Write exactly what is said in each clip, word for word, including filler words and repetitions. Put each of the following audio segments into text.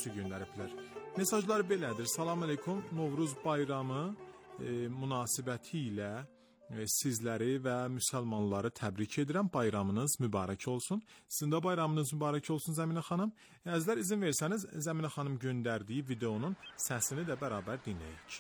görüntüsü göndəriblər. Mesajlar belədir. Salam aleykum. Novruz bayramı e, münasibəti ilə e, sizləri və müsəlmanları təbrik edirəm. Bayramınız mübarək olsun. Sizin də bayramınız mübarək olsun Zəminə xanım. E, əzlər izin versəniz Zəminə xanım göndərdiyi videonun səsini də bərabər dinləyək.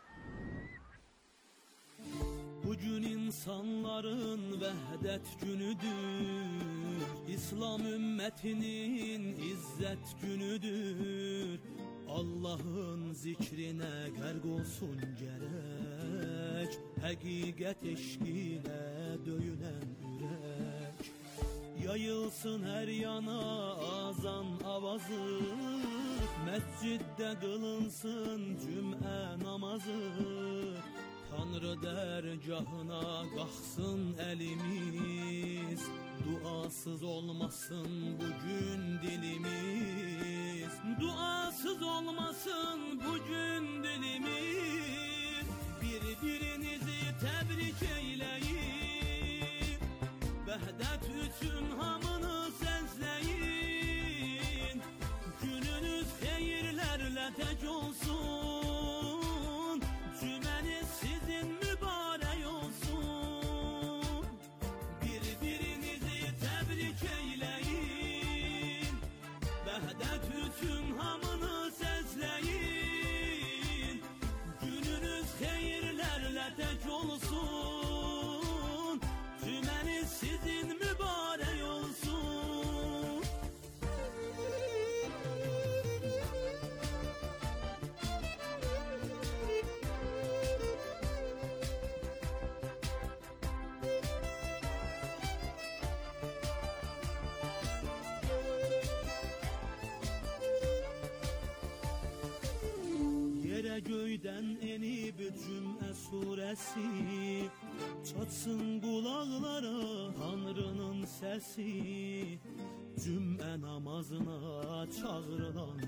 Bugün insanların vəhdət günüdür, İslam ümmətinin izzət günüdür. Allah'ın zikrinə qərq olsun gərək, həqiqət eşqilə döyünən ürək. Yayılsın hər yana azan avazı, məsciddə qılınsın cümə namazı. Tanrı dərgahına qalxsın əlimiz, duasız olmasın bugün dilimiz. Duasız olmasın bugün dilimiz. Bir-birinizi təbrik eyləyin, vəhdət üçün hamını səsləyin. Gününüz xeyirlərlə tək olsun, cüməniz sizin mübarək olsun. Bir-birinizi təbrik eyləyin, vəhdət üçün hamını səsləyin. Gününüz xeyirlərlə tək olsun, cüməniz sizin mübarək olsun. Yerə göydən enib Cümə surəsi, çatsın qulaqlara Tanrının səsi. Cümə namazına çağırılan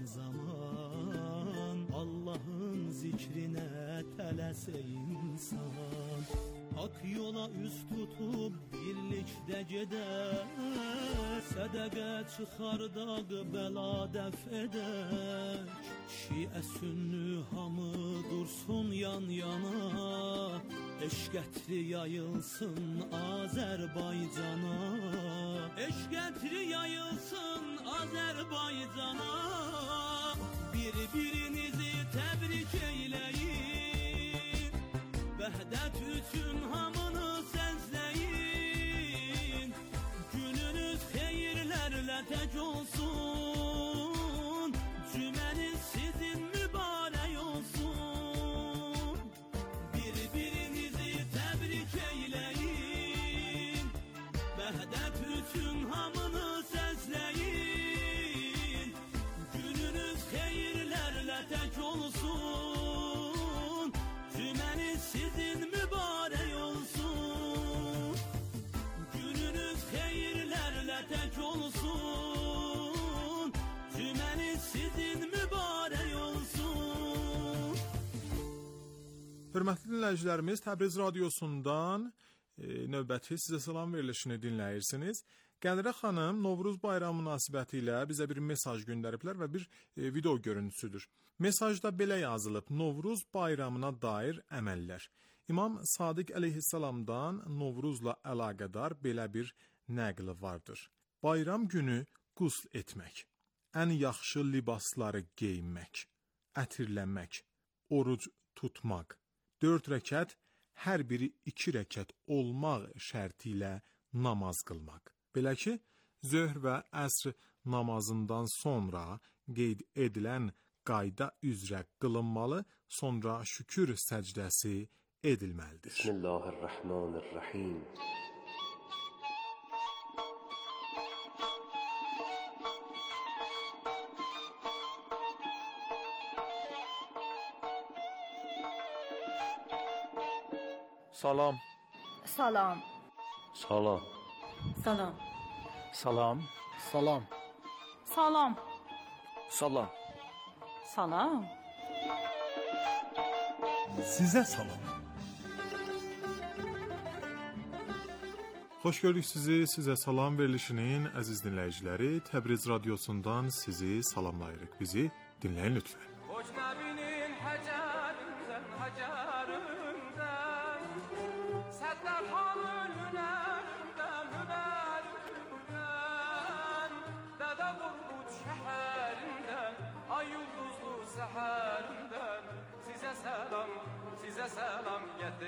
zaman, Allah'ın zikrinə tələsə insan. Hak yola üst tutup birlikdə gedər, sədəqə çıxardaq bəla dəf edək. Şiə sünnü hamı dursun yan yana, eşq ətri yayılsın Azərbaycana. Eşq ətri yayılsın Azərbaycana. Bir-birinizi təbrik eyləyin, vəhdət üçün hamını səsləyin. Gününüz xeyirlərlə tək olsun, cüməniz sizin mübarək olsun. Bir-birinizi təbrik eyləyin, vəhdət üçün hamını səsləyin. Gününüz xeyirlərlə tək olsun, cüməniz sizin mübarək olsun. Gününüz xeyirlərlə tək olsun, cüməniz sizin mübarək olsun. Hörmətli dinləyicilərimiz, Təbriz radiosundan e, növbəti sizə salam verilişini dinləyirsiniz. Qənirə xanım Novruz bayramı münasibəti ilə bizə bir mesaj göndəriblər və bir e, video görüntüsüdür. Mesajda belə yazılıb: Novruz bayramına dair əməllər. İmam Sadiq əleyhissalamdan Novruzla əlaqədar belə bir nəql vardır. Bayram günü qusl etmək, ən yaxşı libasları geyinmək, ətirlənmək, oruc tutmaq, dörd rəkət, hər biri iki rəkət olmaq şərti ilə namaz qılmaq. Belə ki, zöhr və əsr namazından sonra qeyd edilən qayda üzrə qılınmalı, sonra şükür səcdəsi edilməlidir. Bismillahirrahmanirrahim. Salam. Salam. Salam. Salam. Salam. Salam. Salam. Salam. Salam. Sizə salam. Xoş gördük sizi, sizə salam verilişinin əziz dinləyiciləri. Təbriz radiosundan sizi salamlayırıq. Bizi Dinləyin lütfən. Hocnabinin hacarından hacarından Səddar xanın hünərindən hünərindən Dədə Qorqud şəhərindən Ay ulduzlu səhərindən Sizə səlam, sizə səlam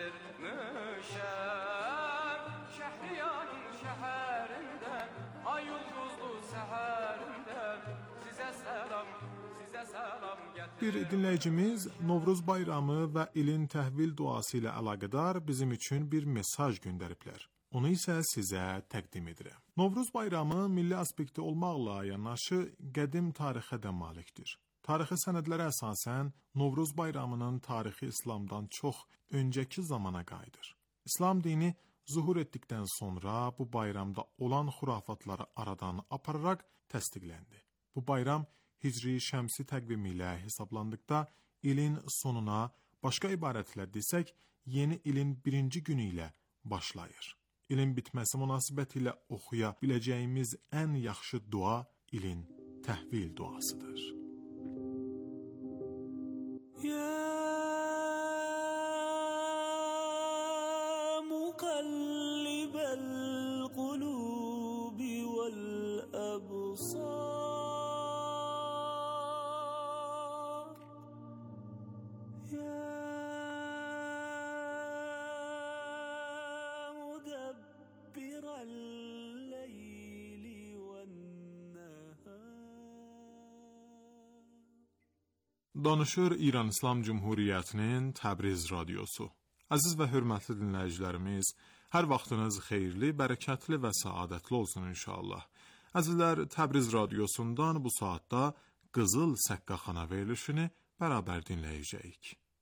gətirmişəm Şəhriyanın şəhərindən Ay ulduzlu səhərindən Sizə səlam, sizə səlam gətirmişəm Bir dinləyicimiz Novruz bayramı və ilin təhvil duası ilə əlaqədar bizim üçün bir mesaj göndəriblər. Onu isə sizə təqdim edirəm. Novruz bayramı milli aspekti olmaqla yanaşı qədim tarixə də malikdir. Tarixi sənədlərə əsasən Novruz bayramının tarixi İslamdan çox öncəki zamana qayıdır. İslam dini zuhur etdikdən sonra bu bayramda olan xurafatları aradan apararaq təsdiqləndi. Bu bayram Hicri şəmsi təqvimi ilə hesablandıqda ilin sonuna, başqa ibarətlə desək, yeni ilin birinci günü ilə başlayır. İlin bitməsi münasibəti ilə oxuya biləcəyimiz ən yaxşı dua ilin təhvil duasıdır. يا مقلب القلوب والأبصار يا مدبر الليل والنهار Danışır İran İslam Cümhuriyyətinin Təbriz radiosu. Əziz və hörmətli dinləyicilərimiz, hər vaxtınız xeyirli, bərəkətli və səadətli olsun inşallah. Əzizlər, Təbriz radiosundan bu saatda Qızıl Səqqaxana verilişini bərabər dinləyəcəyik.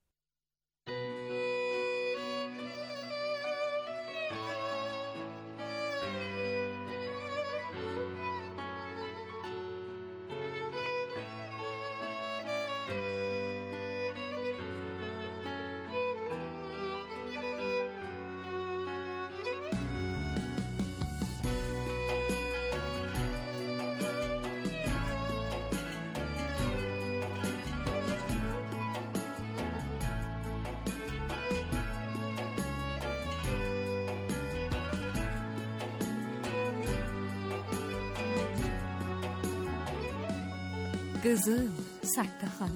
Qızıl Səqqaxana.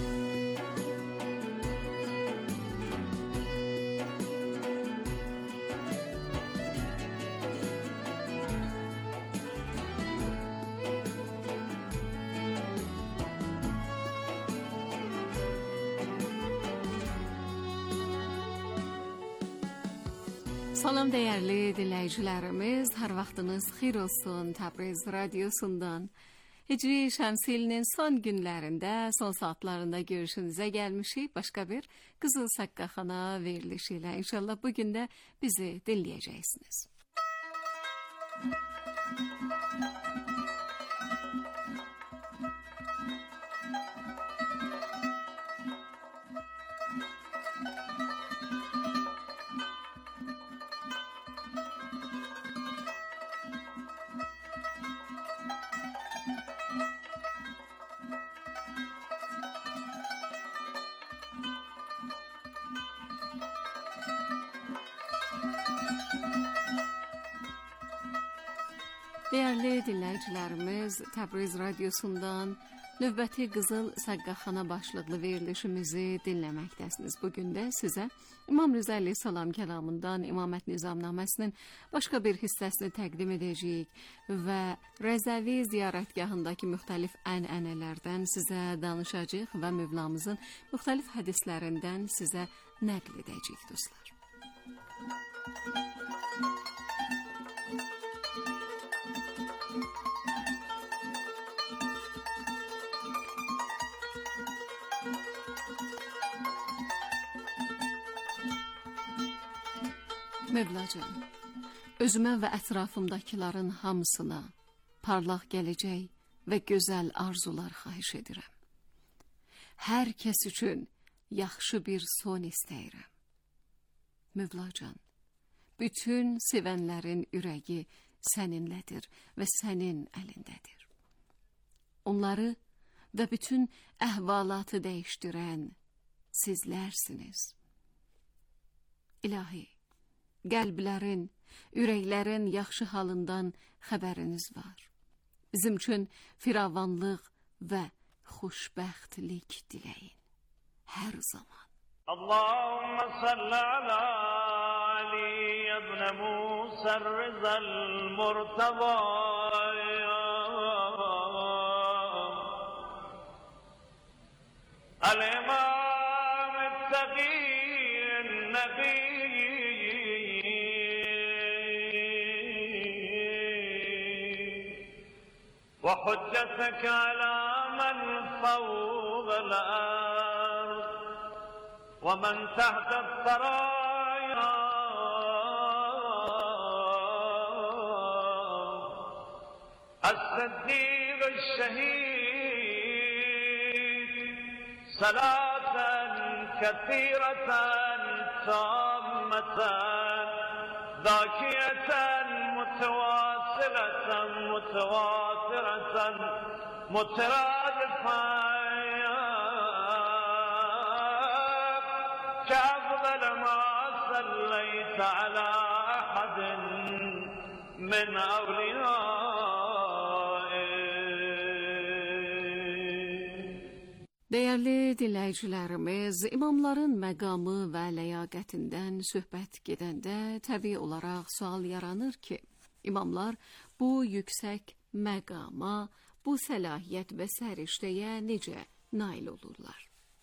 Salam dəyərli dinləyicilərimiz, hər vaxtınız xeyir olsun. Təbriz radiosundan Hicri şəmsi ilinin son günlərində, son saatlarında görüşünüzə gəlmişik. Başqa bir Qızıl Səqqaxana verilişi ilə inşallah bugün də bizi dinləyəcəksiniz. Dəyərli dinləyicilərimiz, Təbriz radiosundan növbəti Qızıl Səqqaxana başlıqlı verilişimizi dinləməkdəsiniz. Bugün də sizə İmam Rıza əleyhissalam kəlamından İmamət Nizamnaməsinin başqa bir hissəsini təqdim edəcəyik və Rəzəvi ziyarətgahındakı müxtəlif ənənələrdən sizə danışacağıq və Mövlamızın müxtəlif hədislərindən sizə nəql edəcəyik dostlar. Mövlacan, özümə və ətrafımdakıların hamısına parlaq gələcək və gözəl arzular xahiş edirəm. Hər kəs üçün yaxşı bir son istəyirəm. Mövlacan, bütün sevənlərin ürəyi səninlədir və sənin əlindədir. Onları və bütün əhvalatı dəyişdirən sizlərsiniz. İlahi, qəlblərin, ürəklərin yaxşı halından xəbəriniz var. Bizim üçün firavanlıq və xoşbəxtlik diləyin hər zaman. Allahümme salli ala Ali ibn Musa Rizal Murtaba Al-İmam el-Taqiyyin Nebi وحجتك على من فوق الأرض ومن تحت الثرايا الصديق الشهيد صلاة كثيرة تامة ذاكية متواصلة متواترة مترادفة كأفضل ما صليت على أحد من أوليائك. Dəyərli dinləyicilərimiz, imamların məqamı və ləyaqətindən söhbət gedəndə təbii olaraq sual yaranır ki, imamlar bu yüksək məqama, bu səlahiyyət və səriştəyə necə nail olurlar?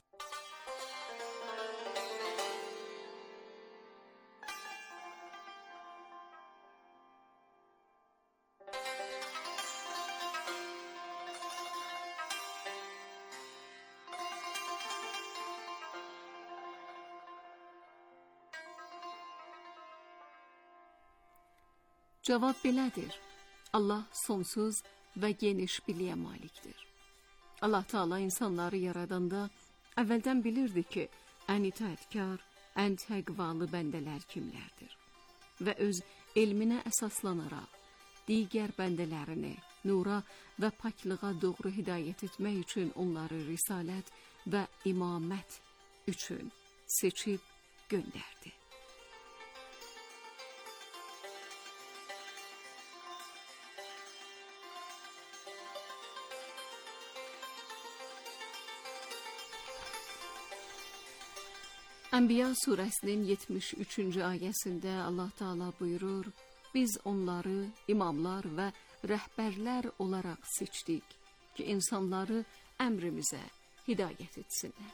Cavab belədir. Allah sonsuz və geniş biliyə malikdir. Allah Teala insanları yaradanda əvvəldən bilirdi ki, ən itaətkar, ən təqvalı bəndələr kimlərdir. Və öz elminə əsaslanaraq digər bəndələrini nura və paklığa doğru hidayət etmək üçün onları risalət və imamət üçün seçib göndərdi. Ənbiya surəsinin yetmiş üçüncü ayəsində Allah Teala buyurur, biz onları imamlar və rəhbərlər olaraq seçdik ki, insanları əmrimizə hidayət etsinlər.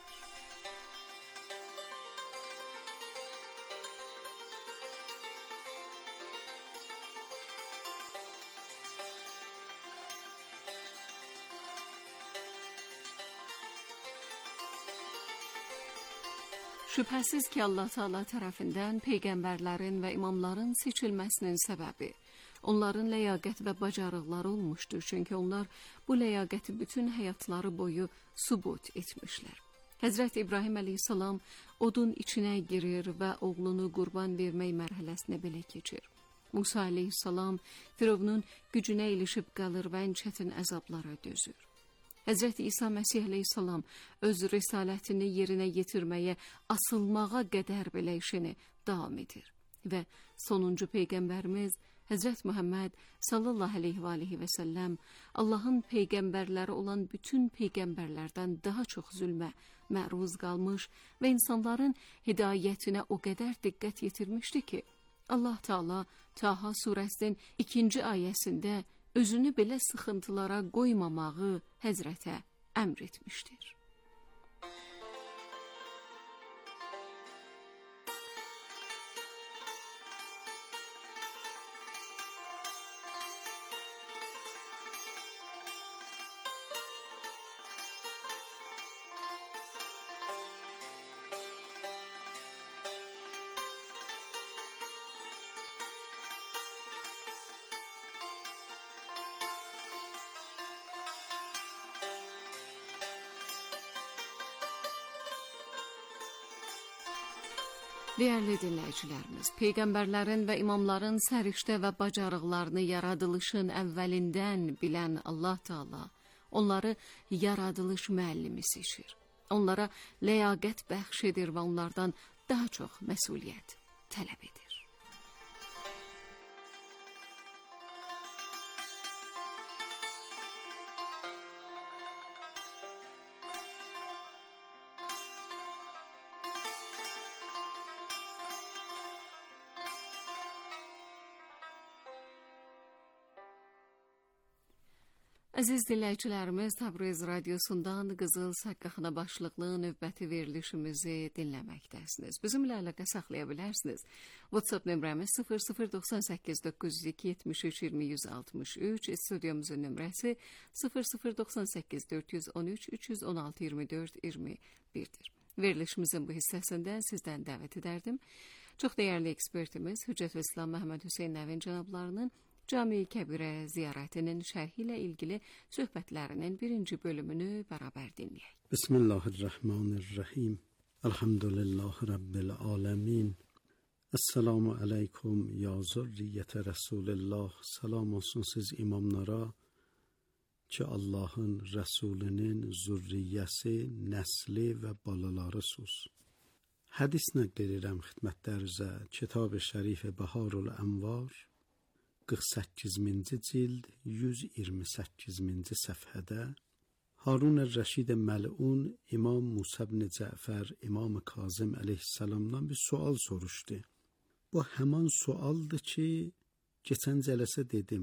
Şübhəsiz ki, Allah Teala tərəfindən peyğəmbərlərin və imamların seçilməsinin səbəbi onların ləyaqət və bacarıqları olmuşdur. Çünki onlar bu ləyaqəti bütün həyatları boyu sübut etmişlər. Həzrət İbrahim əleyhissalam odun içinə girir və oğlunu qurban vermək mərhələsinə belə keçir. Musa əleyhissalam Firavunun gücünə ilişib qalır və ən çətin əzablara dözür. Həzrət İsa Məsih əleyhissalam öz risalətini yerinə yetirməyə, asılmağa qədər belə işini davam edir. Və sonuncu peyğəmbərimiz Həzrət Muhammed sallallahu aleyhi və aleyhi və səlləm Allahın peyğəmbərləri olan bütün peyğəmbərlərdən daha çox zülmə məruz qalmış və insanların hidayətinə o qədər diqqət yetirmişdi ki, Allah Teala Taha surəsinin ikinci ayəsində özünü belə sıxıntılara qoymamağı Həzrətə əmr etmişdir. Değerli dinləyicilərimiz, peyğəmbərlərin və imamların səriştə və bacarıqlarını yaradılışın əvvəlindən bilən Allah Teala onları yaradılış müəllimi seçir. Onlara ləyaqət bəxş edir və onlardan daha çox məsuliyyət tələb edir. Əziz dinləyicilərimiz, Təbriz radiosundan Qızıl Səqqaxana başlıqlı növbəti verilişimizi dinləməkdəsiniz. Bizimlə əlaqə saxlaya bilərsiniz. WhatsApp nömrəmiz sıfır sıfır doxsan səkkiz doqquz yüz iki yetmiş üç iyirmi yüz altmış üç, studiyomuzun nömrəsi sıfır sıfır doxsan səkkiz dörd yüz on üç üç yüz on altı iyirmi dörd iyirmi birdir. Verilişimizin bu hissəsində sizdən dəvət edərdim. Çox dəyərli ekspertimiz Hüccətül İslam Məhəmməd Hüseyn Nəvin cənablarının Cami-i Kəbirə ziyarətinin şərhi ilə ilgili söhbətlərinin birinci bölümünü bərabər dinləyək. Bismillahirrahmanirrahim. Elhamdülillahi Rabbil alemin. Esselamu aleykum ya zürriyyətə Resulillah. Salam olsun siz imamlara ki Allahın Rəsulinin zürriyyəsi, nəsli və balalarısınız. Hədis nəql edirəm xidmətlərinizə Kitab-ı Şərif Bəharul Ənvar qırx səkkizinci cild yüz iyirmi səkkizinci səfhədə Harun Rəşid Məl'un İmam Musa ibn Cəfər İmam Kazım əleyhissalamdan bir sual soruşdu. Bu həman sualdır ki, keçən cələsə dedim.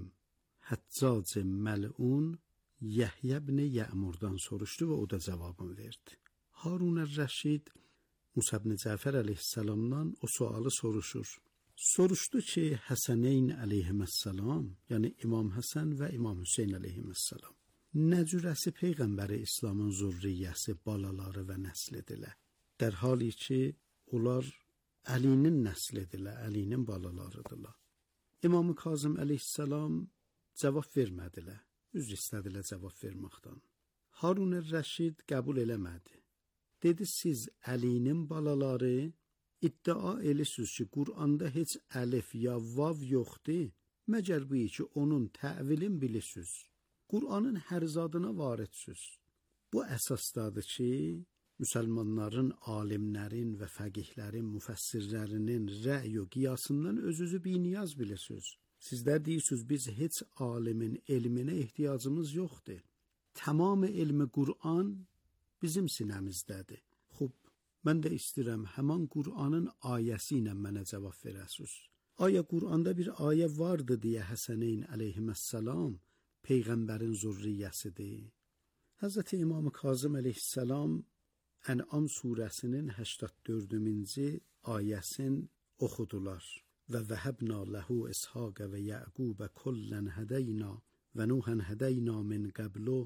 Həccac Məl'un Yəhyə ibn Yəmurdan soruşdu və o da cavabını verdi. Harun Rəşid Musa ibn Cəfər əleyhissalamdan o sualı soruşur. Soruşdu ki, Həsəneyn əleyhissalam, yəni İmam Həsən və İmam Hüseyn əleyhissalam, nə cürəsi Peyğəmbəri İslamın zürriyyəsi, balaları və nəslidirlər. Dərhali ki, onlar Əlinin nəslidirlər, Əlinin balalarıdırlar. İmam Kazım əleyhissalam cavab vermədilər, üzr istədilər cavab verməkdən. Harun Rəşid qəbul eləmədi. Dedi, siz Əlinin balaları İddia elisiniz ki, Qur'anda heç əlif ya vav yoxdur, məgər bu ki, onun təvilin bilirsiniz. Qur'anın hər zadına varidsiniz. Bu əsasdadır ki, müsəlmanların, alimlərin və fəqihlərin, müfəssirlərinin rəy və qiyasından özünüzü biniyaz bilirsiniz. Sizlər deyirsiniz, biz heç alimin elminə ehtiyacımız yoxdur. Tamamı elmi Qur'an bizim sinəmizdədir. Xub, mən də istəyirəm həman Qur'anın ayəsi ilə mənə cavab verəsiniz. Aya Qur'anda bir ayə vardı deyə Həsəneyn əleyhissalam Peyğəmbərin zürriyyəsidir. Həzrəti İmam Kazım əleyhissalam Ən'am surəsinin səksən dördüncü ayəsini oxudular. Və vəhəbna ləhu İshaq və Yəqub kullən hədəyna və Nuhən hədəyna min qəblu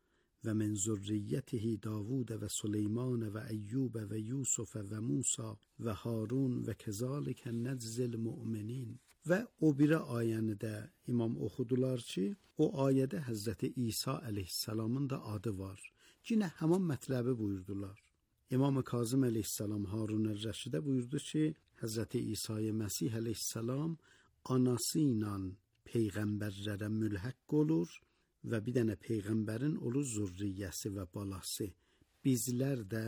və min zürriyyətihi Davud və Süleyman və Əyyub və Yusuf və Musa və Harun və kəzalikə nəczil müminin. Və o biri ayəni də imam oxudular ki, o ayədə Həzrəti İsa əleyhissalamın da adı var. Yine həman mətləbi buyurdular. İmam Kazım əleyhissalam Harun Rəşidə buyurdu ki, Həzrəti İsa'ya Məsih əleyhissalam anası ilə peyğəmbərlərə mülhəq olur və bir dənə peyğəmbərin olur zürriyyəsi və balası. Bizlər də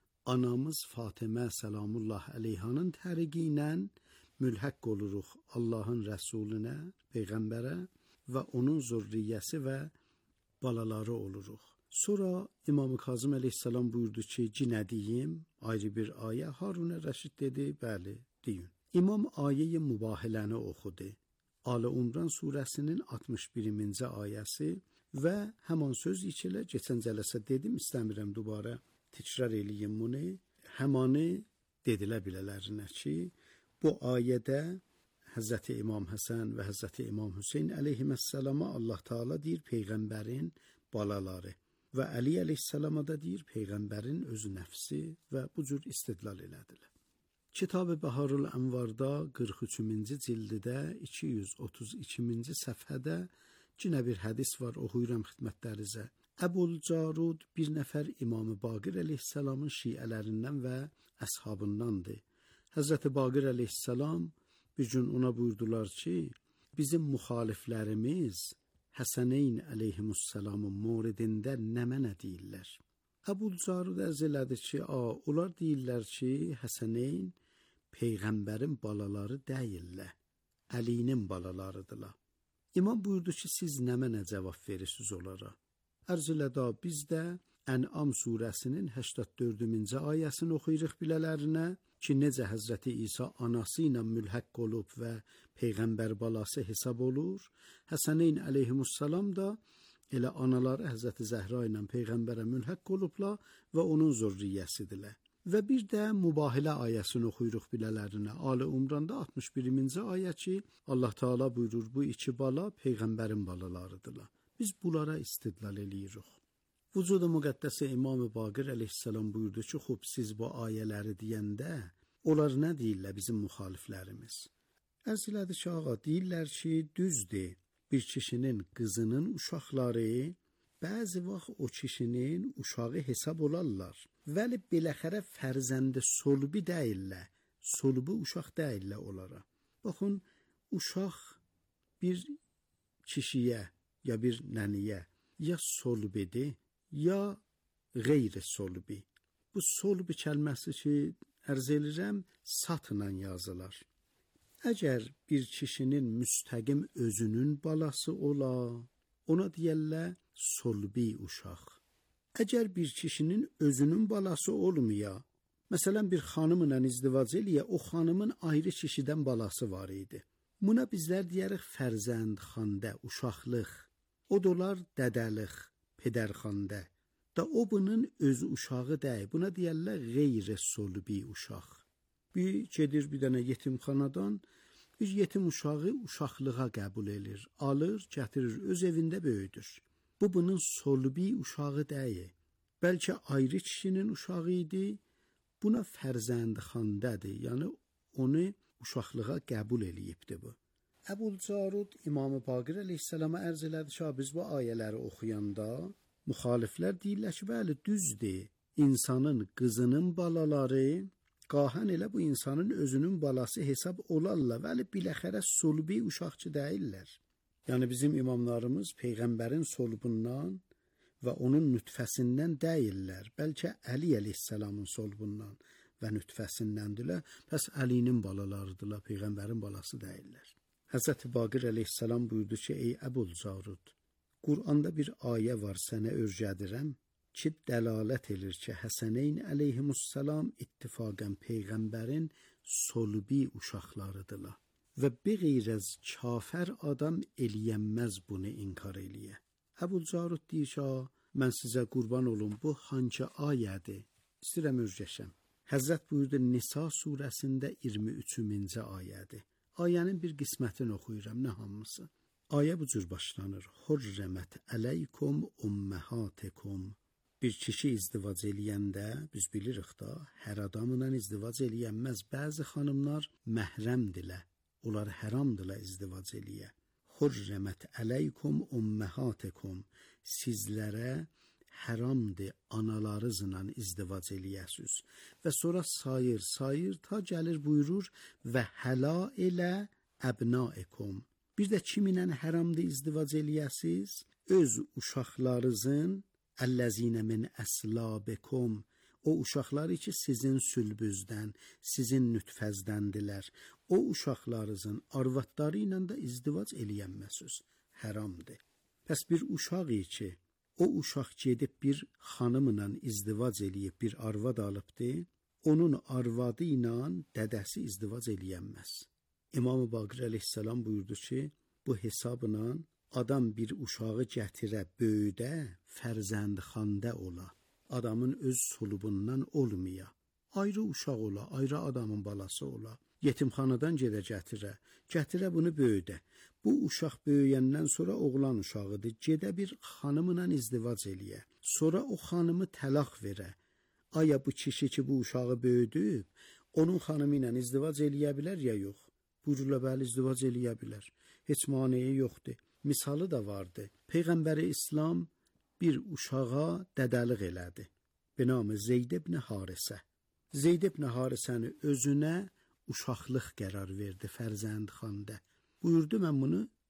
anamız Fatimə səlamullah əleyhanın təriqi ilə mülhəq oluruq Allahın rəsulünə, peyğəmbərə və onun zürriyyəsi və balaları oluruq. Sonra İmam Kazım əleyhissalam buyurdu ki, cinə deyim, ayrı bir ayə. Harun Rəşid dedi, bəli, deyin. İmam ayə-i mübahiləni oxudu. Ali İmran surəsinin altmış birinci ayəsi və həman söz içilə keçən cələsə dedim, istəmirəm dubara təkrar eləyim bunu. Həmanı dedilə bilələrinə ki, bu ayədə Həzrəti İmam Həsən və Həzrəti İmam Hüseyn əleyhissalama Allah Taala deyir peyğəmbərin balaları və Əli əleyhissalama da deyir peyğəmbərin öz nəfsi və bu cür istidlal elədilər. Kitab-ı Bəharul Ənvarda qırx üçüncü cildidə iki yüz otuz ikinci səfhədə yenə bir hədis var, oxuyuram xidmətlərinizə. Əbul Carud bir nəfər İmam-ı Baqir əleyhissalamın şiələrindən və əshabındandır. Həzrəti Baqir əleyhissalam bir gün ona buyurdular ki, bizim müxaliflərimiz Həsəneyn əleyhimussalamın moridində nə mənə deyirlər? Əbul-Carud ərz elədi ki, a, onlar deyirlər ki, Həsəneyn Peyğəmbərin balaları deyillər, Əlinin balalarıdırlar. İmam buyurdu ki, siz nə mənə cavab verirsiniz onlara? Ərz elədi, biz də Ən'am surəsinin səksən dördüncü ayəsini oxuyuruq bilələrinə ki, necə Həzrəti İsa anası ilə mülhəq olub və Peyğəmbər balası hesab olur. Həsəneyn əleyhimussalam da elə anaları Həzrəti Zəhra ilə Peyğəmbərə mülhəq olublar və onun zürriyyəsidirlər. Və bir də Mübahilə ayəsini oxuyuruq bilələrinə. Ali İmranda altmış birinci ayə ki, Allah Teala buyurur, bu iki bala Peyğəmbərin balalarıdırlar. Biz bunlara istidlal eləyirik. Vücud-u müqəddəsi İmam-ı Baqir əleyhissalam buyurdu ki, xub siz bu ayələri deyəndə, onlar nə deyirlər bizim müxaliflərimiz? Ərz elədi ki, ağa, deyirlər ki, düzdür, bir kişinin qızının uşaqları bəzi vaxt o kişinin uşağı hesab olarlar. Vəli beləxərə fərzəndi solbi deyirlər, solbi uşaq deyirlər onlara. Baxın, uşaq bir kişiyə ya bir nəniyə ya solbidir, ya qeyri solbi. Bu solbi kəlməsi ki, ərz edirəm, satla yazılar. Əgər bir kişinin müstəqim özünün balası ola, ona deyərlər solbi uşaq. Əgər bir kişinin özünün balası olmaya, məsələn bir xanımla izdivac eləyə, o xanımın ayrı kişidən balası var idi. Buna bizlər deyərik fərzənd xandə, uşaqlıq. O dolar dədəlik, pedərxanda. Da o bunun öz uşağı deyil. Buna deyərlər qeyri solbi uşaq. Bir gedir bir dənə yetimxanadan, bir yetim uşağı uşaqlığa qəbul edir, alır, gətirir, öz evində böyüdür. Bu bunun solbi uşağı deyil. Bəlkə ayrı kişinin uşağı idi, buna fərzəndxandədir. Yəni onu uşaqlığa qəbul eləyibdir bu. Əbul-Carud İmam-ı Baqir əleyhissalama ərz elədi ki, biz bu ayələri oxuyanda müxaliflər deyirlər ki, bəli, düzdür. İnsanın qızının balaları qahən elə bu insanın özünün balası hesab olarlar, bəli, biləxərə solbi uşaqçı deyirlər. Yəni bizim imamlarımız Peyğəmbərin solbundan və onun nütfəsindən deyirlər. Bəlkə Əli əleyhissalamın solbundan və nütfəsindəndirlər. Pəs Əlinin balalarıdırlar, Peyğəmbərin balası deyirlər. Həzrəti Baqir əleyhissalam buyurdu ki, ey Əbul-Carud, Qur'anda bir ayə var sənə örgədirəm ki, dəlalət edir ki, Həsəneyn əleyhimussalam ittifaqən Peyğəmbərin solbi uşaqlarıdırlar. Və beğeyrəz kafər adam eləyənməz bunu inkar eləyə. Əbul-Carud deyir ki, mən sizə qurban olum, bu hangi ayədir? İstəyirəm örgəşəm. Həzrət buyurdu, Nisa surəsində iyirmi üçüncü ayədir. Ayənin bir qismətini oxuyuram, nə hamısı. Ayə bu cür başlanır. Hurrəmət əleykum umməhatikum. Bir kişi izdivac eləyəndə, biz bilirik da, hər adamla izdivac eləyənməz. Bəzi xanımlar məhrəmdirlər, onlar həramdırlar izdivac eləyə. Hurrəmət əleykum umməhatikum. Sizlərə həramdır analarınızla izdivac eləyəsiniz. Və sonra sayır, sayır, ta gəlir buyurur və həla elə əbnaikum. Bir də kiminlə həramdır izdivac eləyəsiniz? Öz uşaqlarınızın əlləzinə min əslabikum. O uşaqları ki, sizin sülbüzdən, sizin nütfəzdəndilər. O uşaqlarınızın arvadları ilə də izdivac eləyənməsiniz. Həramdır. Pəs bir uşaq ki, o uşaq gedib bir xanımla izdivac eləyib, bir arvad alıbdır, onun arvadı ilə dədəsi izdivac eləyənməz. İmam-ı Baqir əleyhissalam buyurdu ki, bu hesabla adam bir uşağı gətirə, böyüdə, fərzəndxanda ola. Adamın öz sulubundan olmaya. Ayrı uşaq ola, ayrı adamın balası ola. Yetimxanadan gedə gətirə, gətirə bunu böyüdə. Bu uşaq böyüyəndən sonra oğlan uşağıdır. Gedə bir xanımla izdivac eləyə. Sonra o xanımı təlaq verə. Aya bu kişi ki, bu uşağı böyüdüb, onun xanımı ilə izdivac eləyə bilər ya yox? Buyururlar, bəli, izdivac eləyə bilər. Heç maneyi yoxdur. Misalı da vardı. Peyğəmbəri İslam bir uşağa dədəlik elədi. Binamı Zeyd ibn Harisə. Zeyd ibn Harisəni özünə uşaqlıq qərar verdi fərzəndxanda. Buyurdu, mən bunu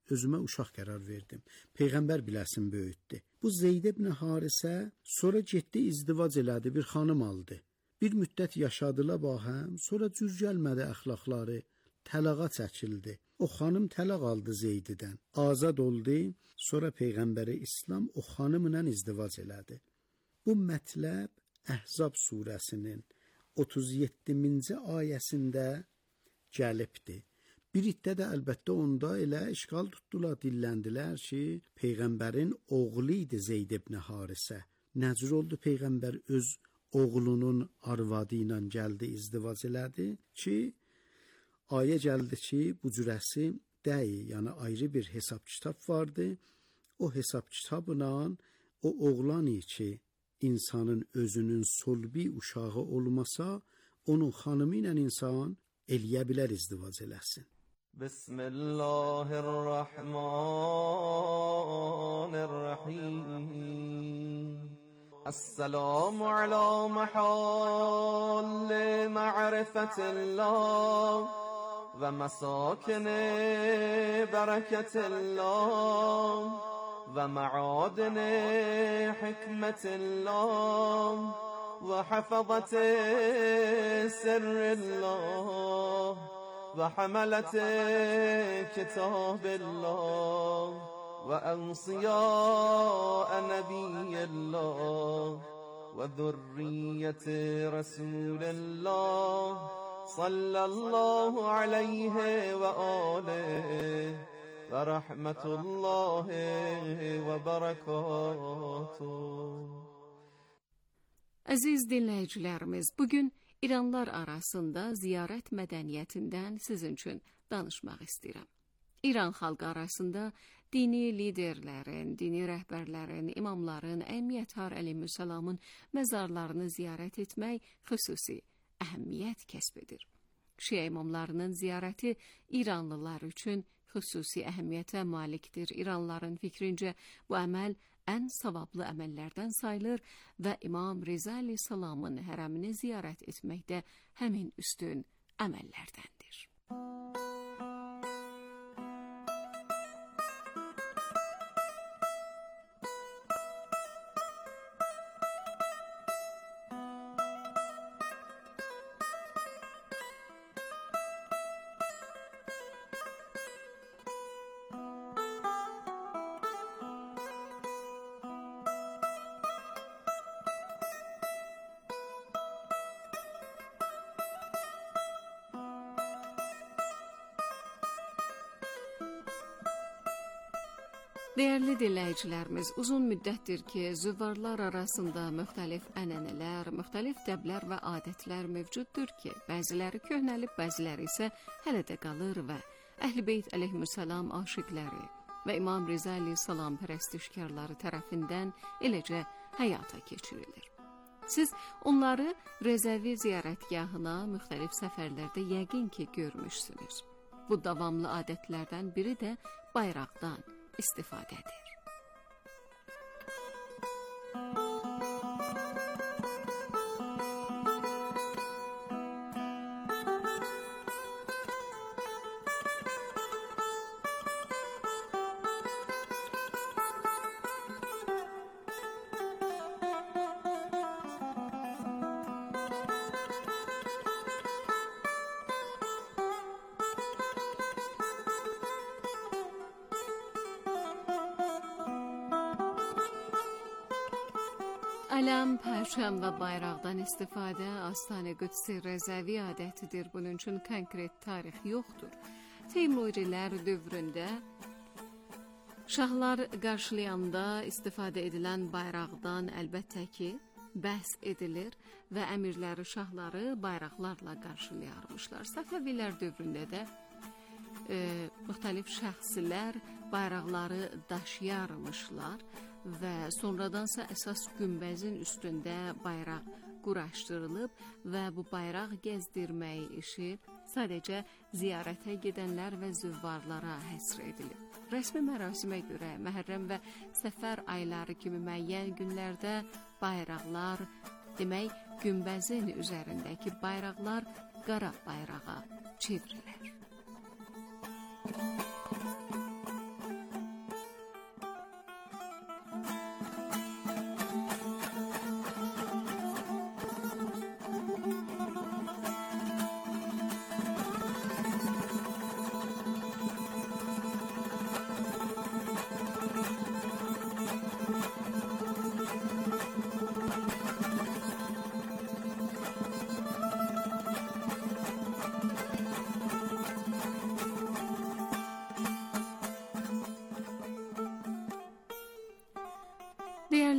özümə uşaq qərar verdim. Peyğəmbər biləsin böyütdü. Bu Zeyd ibn Harisə sonra getdi izdivac elədi, bir xanım aldı. Bir müddət yaşadılar bahəm, sonra cür gəlmədi əxlaqları, təlağa çəkildi. O xanım təlaq aldı Zeydidən, azad oldu, sonra Peyğəmbəri İslam o xanımla izdivac elədi. Bu mətləb Əhzab surəsinin otuz yeddinci ayəsində gəlibdir. Bir iddə də əlbəttə onda elə işğal tutdular, dilləndilər ki, Peyğəmbərin oğlu idi Zeyd ibn Harisə. Nəcür oldu Peyğəmbər öz oğlunun arvadı ilə gəldi, izdivac elədi ki, ayə gəldi ki, bu cürəsi dəyi, yəni ayrı bir hesab kitab vardı. O hesab kitabla o oğlan ki, insanın özünün solbi uşağı olmasa, onun xanımı ilə insan eləyə bilər, izdivac eləsin. Bismillahirrahmanirrahim. Esselamu ala mahal ma'rifatillah ve mesakin bereketillah ve ma'adin hikmetillah ve hafazati sirrillah ve hamalati kitabillah ve ensiya nebiyillah ve zürriyeti Resulillah sallallahu aleyhi ve aleyhi ve rahmetullahi ve berekatuhu. Əziz dinləyicilərimiz, bugün İranlar arasında ziyarət mədəniyyətindən sizin üçün danışmaq istəyirəm. İran xalqı arasında dini liderlərin, dini rəhbərlərin, imamların, Əmniyyətxar əleyhissalamın məzarlarını ziyarət etmək xüsusi əhəmiyyət kəsb edir. Şiə imamlarının ziyarəti İranlılar üçün xüsusi əhəmiyyətə malikdir. İranlıların fikrincə bu əməl ən savablı əməllərdən sayılır və İmam Riza əleyhissalamın hərəmini ziyarət etmək də həmin üstün əməllərdəndir. Dəyərli dinləyicilərimiz, uzun müddətdir ki, züvvarlar arasında müxtəlif ənənələr, müxtəlif dəblər və adətlər mövcuddur ki, bəziləri köhnəlib, bəziləri isə hələ də qalır və Əhl-i Beyt əleyhissalam aşiqləri və İmam Riza əleyhissalam pərəstişkarları tərəfindən eləcə həyata keçirilir. Siz onları Rəzəvi ziyarətgahına müxtəlif səfərlərdə yəqin ki, görmüşsünüz. Bu davamlı adətlərdən biri də bayraqdan istifadədir. Ələm, pərçəm və bayraqdan istifadə Astan-ı Qüdsi Rəzəvi adətidir. Bunun üçün konkret tarix yoxdur. Teymurilər dövründə şahlar qarşılayanda istifadə edilən bayraqdan əlbəttə ki, bəhs edilir və əmirləri, şahları bayraqlarla qarşılayarmışlar. Səfəvilər dövründə də e, müxtəlif şəxslər bayraqları daşıyarmışlar və sonradansa əsas günbəzin üstündə bayraq quraşdırılıb və bu bayraq gəzdirmək işi sadəcə ziyarətə gedənlər və züvvarlara həsr edilib. Rəsmi mərasimə görə Məhərrəm və Səfər ayları kimi müəyyən günlərdə bayraqlar, demək günbəzin üzərindəki bayraqlar qara bayrağa çevrilir.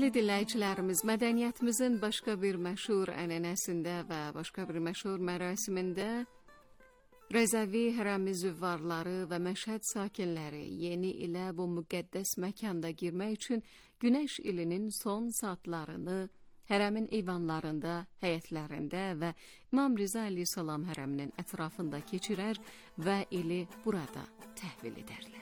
Dəyərli dinləyicilərimiz, mədəniyyətimizin başqa bir məşhur ənənəsində və başqa bir məşhur mərasimində Rəzəvi hərəmi züvvarları və Məşhəd sakinləri yeni ilə bu müqəddəs məkanda girmək üçün günəş ilinin son saatlarını hərəmin eyvanlarında, həyətlərində və İmam Riza əleyhissalam hərəminin ətrafında keçirər və ili burada təhvil edərlər.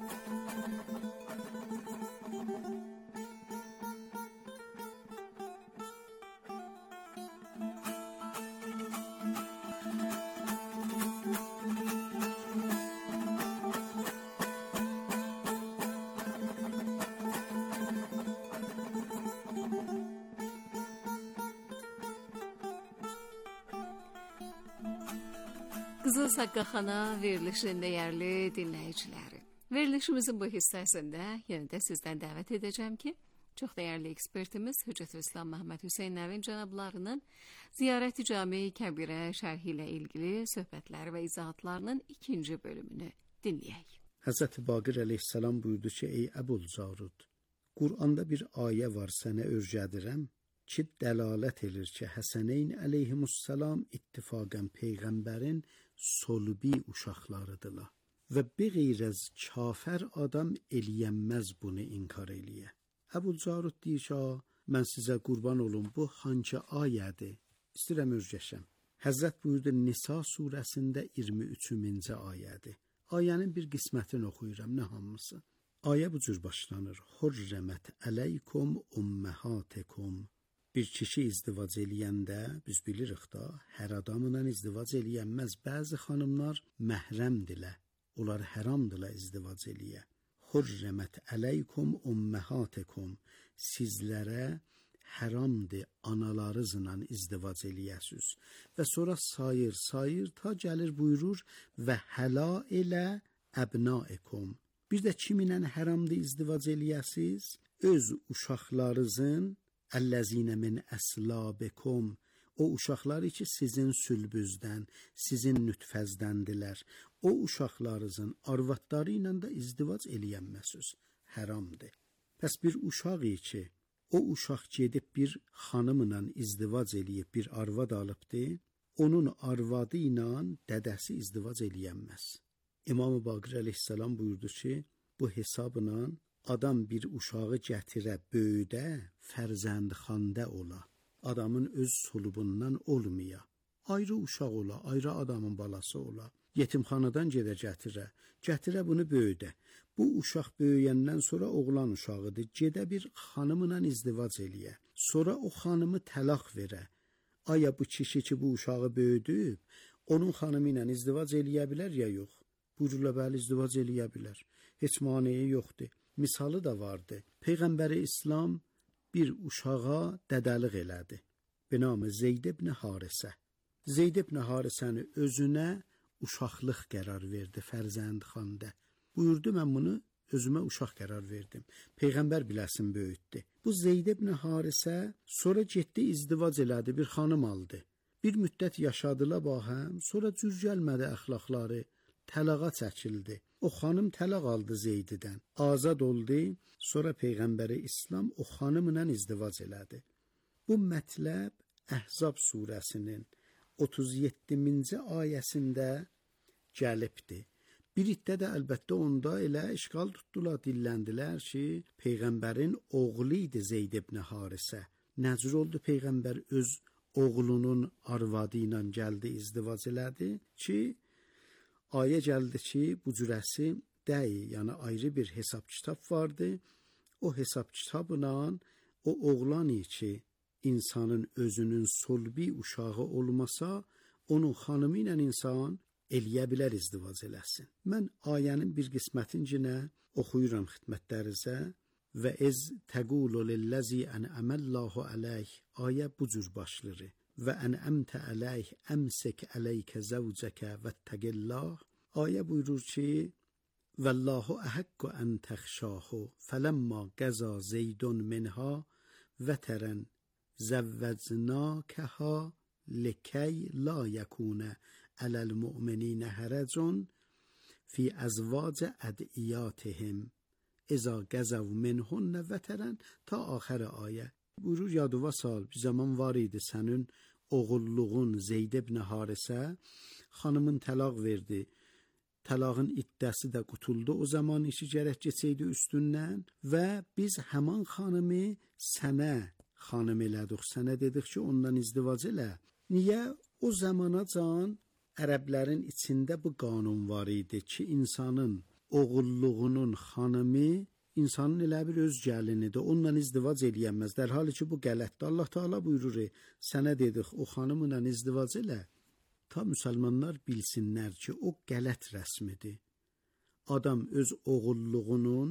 Qızıl Saqqaxana verilişinin dəyərli dinləyiciləri. Verilişimizin bu hissəsində yenə də sizdən dəvət edəcəm ki, çox dəyərli ekspertimiz Hüccət İslam Məhəmməd Hüseyn Nəvin cənablarının Ziyarət-i Cami-i Kəbirə şərhi ilə ilgili söhbətləri və izahatlarının ikinci bölümünü dinləyək. Həzrəti Baqir əleyhissalam buyurdu ki, ey Əbul Carud, Qur'anda bir ayə var sənə örgədirəm ki, dəlalət edir ki, Həsəneyn əleyhimussalam ittifaqən Peyğəmbərin solbi uşaqlarıdırlar və bir az kafir adam eləyənməz bunu inkar eləyə. Əbul Carud deyir ki, mən sizə qurban olum, bu hangi ayədir? İstəyirəm örgəşəm. Həzrət buyurdu Nisa surəsində iyirmi üçüncü ayədir. Ayənin bir qismətini oxuyuram, nə hamısı. Ayə bu cür başlanır. Hurrəmət əleykum umməhatikum. Bir kişi izdivac eləyəndə, biz bilirik da, hər adamla izdivac eləyənməz. Bəzi xanımlar məhrəmdirlər, onlar həramdırlar izdivac eləyə. Hurrəmət əleykum umməhatikum. Sizlərə həramdır analarınızla izdivac eləyəsiz. Və sonra sayır, sayır ta gəlir buyurur və həla elə əbnaikum. Bir də kiminlə həramdır izdivac eləyəsiz? Öz uşaqlarınızın Əlləzinə min əslabikum, o uşaqları ki sizin sülbüzdən, sizin nütfəzdəndilər, o uşaqlarınızın arvadları ilə də izdivac eləyənməsiz, həramdır. Pəs bir uşaq ki, o uşaq gedib bir xanımla izdivac eləyib, bir arvad alıbdır, onun arvadı ilə dədəsi izdivac eləyənməz. İmam-ı Baqir əleyhissalam buyurdu ki, bu hesabla adam bir uşağı gətirə, böyüdə, fərzəndxanda ola. Adamın öz sulubundan olmaya. Ayrı uşaq ola, ayrı adamın balası ola. Yetimxanadan gedə gətirə, gətirə bunu böyüdə. Bu uşaq böyüyəndən sonra oğlan uşağıdır. Gedə bir xanımla izdivac eləyə. Sonra o xanımı təlaq verə. Aya bu kişi ki bu uşağı böyüdüb, onun xanımı ilə izdivac eləyə bilər ya yox? Buyururlar, bəli, izdivac eləyə bilər. Heç maneyi yoxdur. Misalı da vardı. Peyğəmbəri İslam bir uşağa dədəlik elədi. Binamı Zeyd ibn Harisə. Zeyd ibn Harisəni özünə uşaqlıq qərar verdi fərzəndxanda. Buyurdu, mən bunu özümə uşaq qərar verdim. Peyğəmbər biləsin böyütdü. Bu Zeyd ibn Harisə sonra getdi izdivac elədi, bir xanım aldı. Bir müddət yaşadılar bahəm, sonra cür gəlmədi əxlaqları, təlağa çəkildi. O xanım təlaq aldı Zeydidən, azad oldu, sonra Peyğəmbəri İslam o xanımla izdivac elədi. Bu mətləb Əhzab surəsinin otuz yeddinci ayəsində gəlibdir. Bir iddə də əlbəttə onda elə işğal tutdular, dilləndilər ki, Peyğəmbərin oğlu idi Zeyd ibn Harisə. Nəcür oldu Peyğəmbər öz oğlunun arvadı ilə gəldi, izdivac elədi ki, ayə gəldi ki, bu cürəsi dəy, yəni ayrı bir hesab kitab vardı. O hesab kitabla o oğlanı ki, insanın özünün solbi uşağı olmasa, onun xanımı ilə insan eləyə bilər izdivac eləsin. Mən ayənin bir qismətincinə oxuyuram xidmətlərinizə və ez təqulu lilləzi ənəməllahu əleyh, ayə bu cür başlayır. Və ənəmtə əleyh əmsik əleykə zəvcəkə vəttəqillah. Ayə buyurur ki, Vəllahu əhəqqü ən təxşahu fələmma qəza zeydun minha vətərən zəvvəcnəkəha likəy la yəkunə ələl mü'mininə hərəcun fi əzvac ədiyatihim اذا غزوا منهن وترن ta axır ayə. Buyurur yadıva sal, bir zaman var idi sənin oğulluğun Zeyd ibn Harisə xanımın təlaq verdi. Təlağın iddəsi də qutuldu. O zaman işi gərək keçəydi üstündən və biz həman xanımı sənə xanım elədik. Sənə dedik ki, ondan izdivac elə. Niyə? O zamana can ərəblərin içində bu qanun var idi ki, insanın oğulluğunun xanımı insanın elə bir öz gəlinidir. Onunla izdivac eləyənməz. Dərhali ki, bu qələtdir. Allah Teala buyurur, sənə dedik, o xanımla izdivac elə. Ta müsəlmanlar bilsinlər ki, o qələt rəsmidir. Adam öz oğulluğunun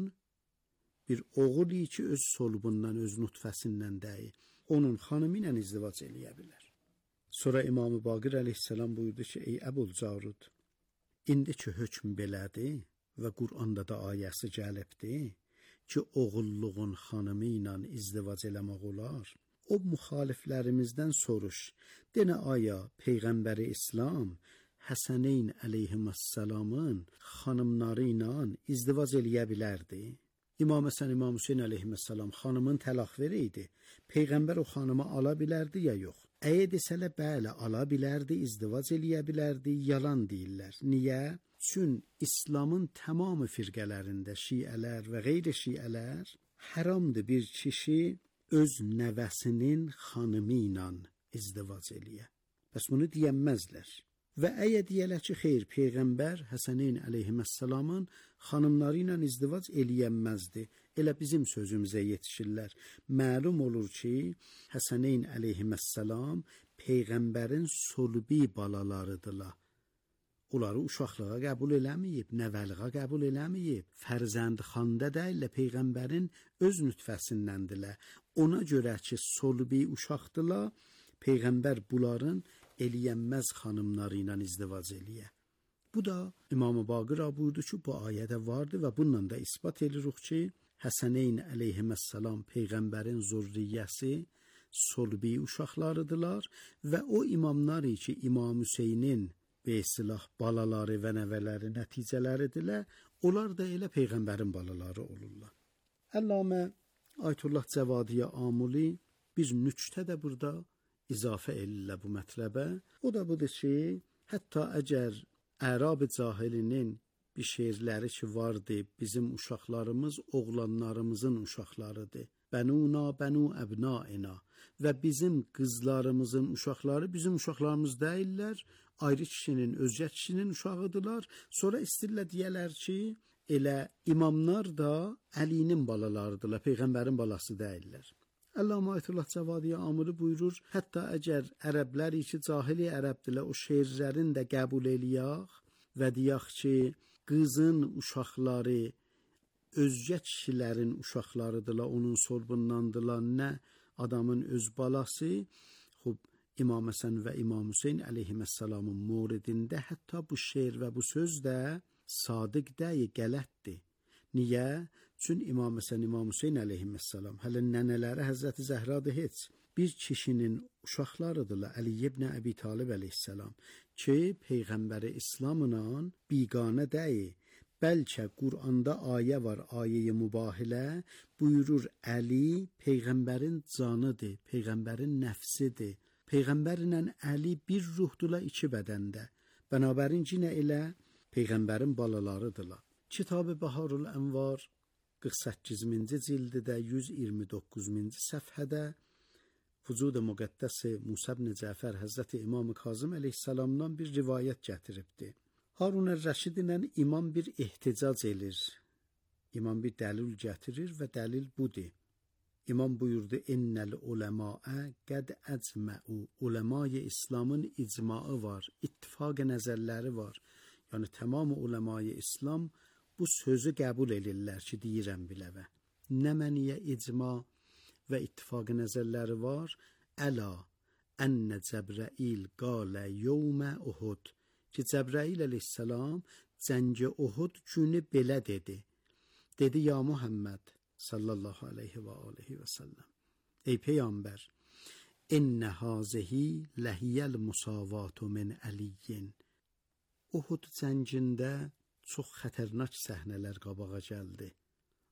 bir oğul ki, öz solbundan, öz nutfəsindən deyil. Onun xanımı ilə izdivac eləyə bilər. Sonra İmam-ı Baqir əleyhissalam buyurdu ki, ey Əbul Carud, indi ki hökm belədir və Qur'anda da ayəsi gəlibdir ki, oğulluğun xanımı ilə izdivac eləmək olar. O müxaliflərimizdən soruş, denə aya Peyğəmbəri İslam Həsəneyn əleyhissalamın xanımları ilə izdivac eləyə bilərdi. İmam Həsən, İmam Hüseyn əleyhissalam xanımın təlaq verəydi. Peyğəmbər o xanımı ala bilərdi ya yox? Əyə desələ bəli, ala bilərdi, izdivac eləyə bilərdi, yalan deyirlər. Niyə? Çün İslamın tamamı firqələrində şiələr və qeyri-şiələr haramdır bir kişi öz nəvəsinin xanımı ilə izdivac eləyə. Bəs bunu deyənməzlər. Və əyə deyələr ki, xeyr, Peyğəmbər Həsəneyn əleyhissalamın xanımları ilə izdivac eləyənməzdi. Elə bizim sözümüzə yetişirlər. Məlum olur ki, Həsəneyn əleyhissalam Peyğəmbərin sulbi balalarıdırlar. Onları uşaqlığa qəbul eləməyib, nəvəliğa qəbul eləməyib, fərzəndxanda deyil, Peyğəmbərin öz nütfəsindəndirlər. Ona görə ki, sulbi uşaqdırlar, Peyğəmbər bunların eləyənməz xanımları ilə izdivac eləyə. Bu da İmam-ı Baqir buyurdu ki, bu ayədə vardı və bununla da isbat edirik ki, Həsəneyn əleyhissalam Peyğəmbərin zürriyyəsi, sulbi uşaqlarıdırlar və o imamları ki, İmam Hüseynin besilah balaları və nəvələri nəticələridirlər, onlar da elə Peyğəmbərin balaları olurlar. Əllamə Ayətullah Cəvadiyə Amuli bir nüktə də burada izafə edirlər bu mətləbə. O da budur ki, hətta əgər Ərab cahilinin bir şeirləri ki vardı, bizim uşaqlarımız oğlanlarımızın uşaqlarıdır. Bənuna bənu əbnaina və bizim qızlarımızın uşaqları bizim uşaqlarımız deyirlər, ayrı kişinin, özgə kişinin uşağıdırlar. Sonra istirlər deyərlər ki, elə imamlar da Əlinin balalarıdırlar, Peyğəmbərin balası deyirlər. Əllamə Ayətullah Cəvadiyə Amili buyurur, hətta əgər ərəblər ki, cahili ərəbdirlər, o şeirlərin də qəbul eləyək və deyək ki, qızın uşaqları özgə kişilərin uşaqlarıdırlar, onun solbundandılar, nə adamın öz balası. Xub, İmam Həsən və İmam Hüseyn əleyhissalamın mouridində hətta bu şeir və bu söz də sadiq deyil, qələtdir. Niyə? Çün İmam Həsən, İmam Hüseyn əleyhissalam, hələ nənələri Həzrəti Zəhradır heç. Bir kişinin uşaqlarıdırlar, Əli ibn Əbi Talib əleyhissalam, ki, Peyğəmbəri İslamla biganə deyil. Bəlkə Qur'anda ayə var, ayə-i mübahilə, buyurur Əli Peyğəmbərin canıdır, Peyğəmbərin nəfsidir. Peyğəmbərlə Əli bir ruhdurlar iki bədəndə. Bənabərin cinə elə Peyğəmbərin balalarıdırlar. Kitab-ı Baharul Ənvar qırx səkkizinci cildidə yüz iyirmi doqquzuncu səfhədə Vücud-i Müqəddəs-i Musa ibn Cəfər Həzrəti İmam Kazım əleyhissalamdan bir rivayət gətiribdir. Harun ər-Rəşid ilə imam bir ehticac edir. İmam bir dəlil gətirir və dəlil budur. İmam buyurdu, innəl uləmaə qəd əcməu. Uləma-i İslamın icmaı var, ittifaq nəzərləri var. Yəni, tamamı uləma-i İslam bu sözü qəbul edirlər ki, deyirəm biləvə. Nə məniyə icma və ittifaq nəzərləri var? Əla, ənnə Cəbrəil qalə yevmə Uhud. Ki, Cəbrəil əleyhissalam cəng-i Uhud günü belə dedi. Dedi, ya Muhammed sallallahu aleyhi və aleyhi və səlləm. Ey Peyyambər, innə hazihi ləhiyəl musavatu min əliyyin. Uhud cəngində çox xətərnak səhnələr qabağa gəldi.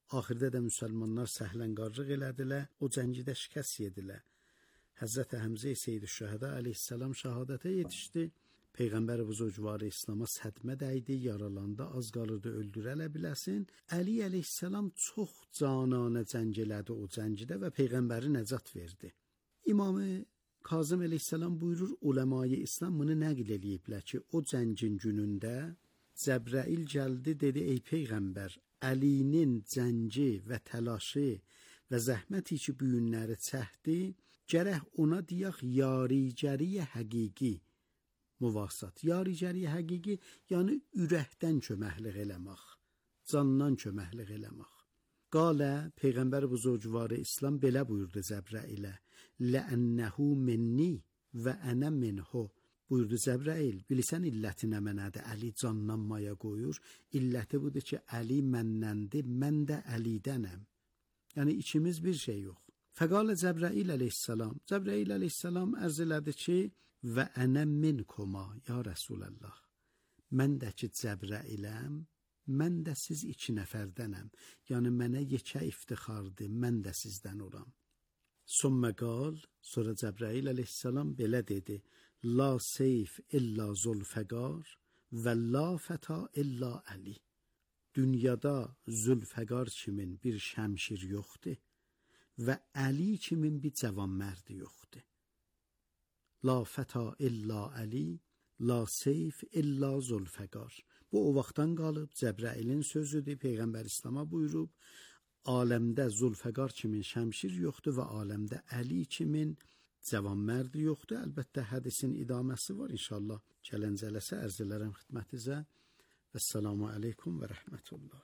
Axırda da müsəlmanlar səhlənqarlıq elədilər, o cəngidə şikəst yedilər. Həzrət Həmzə Seyyid-i Şühəda əleyhissalam şəhadətə yetişdi. Peyğəmbər buzurgvarı İslam'a sədmə dəydi, yaralandı, az qalırdı öldürələ biləsin. Əli əleyhissalam çox cananə cəng elədi o cəngidə və Peyğəmbəri nəcat verdi. İmamı Kazım əleyhissalam buyurur, uləmayı İslam bunu nəql eləyiblər ki, o cəngin günündə Cəbrəil gəldi, dedi, ey Peyğəmbər, Əlinin cəngi və təlaşı və zəhməti ki, bu günləri çəkdi, gərək ona deyək yaricəriyə həqiqi muvasat. Yaricəriyə həqiqi, yəni ürəkdən köməklik eləmək, candan köməklik eləmək. Qalə, Peyğəmbər buzurgvarı İslam belə buyurdu Cəbrəilə, ləənnəhu minni və ənə minhu. Buyurdu Cəbrəil, bilirsən illəti nə mənədir? Əli candan maya qoyur. İlləti budur ki, Əli mənnəndir, mən də Əlidənəm. Yəni ikimiz bir şey yox. Fəqalə Cəbrəil əleyhissalam, Cəbrəil əleyhissalam ərz elədi ki, və ənə minkuma, ya Rəsulallah, mən də ki Cəbrəiləm, mən də siz iki nəfərdənəm, yəni mənə yekə iftixardır, mən də sizdən oram. Sümmə qal, sonra Cəbrəil əleyhissalam belə dedi, la seyf illa zülfəqar və la fəta illa Əli. Dünyada zülfəqar kimin bir şəmşir yoxdur və Əli kimin bir cavan mərdi yoxdur. La fəta illa Əli, la seyf illa zülfəqar. Bu o vaxtdan qalıb Cəbrəilin sözüdür, Peyğəmbər İslam'a buyurub, aləmdə zülfəqar kimin şəmşir yoxdur və aləmdə Əli kimin cavan mərdi yoxdur. Əlbəttə hədisin idaməsi var inşallah. Gələn cələsə ərz elərəm xidmətinizə. Vəssalamu aleykum və rəhmətullah.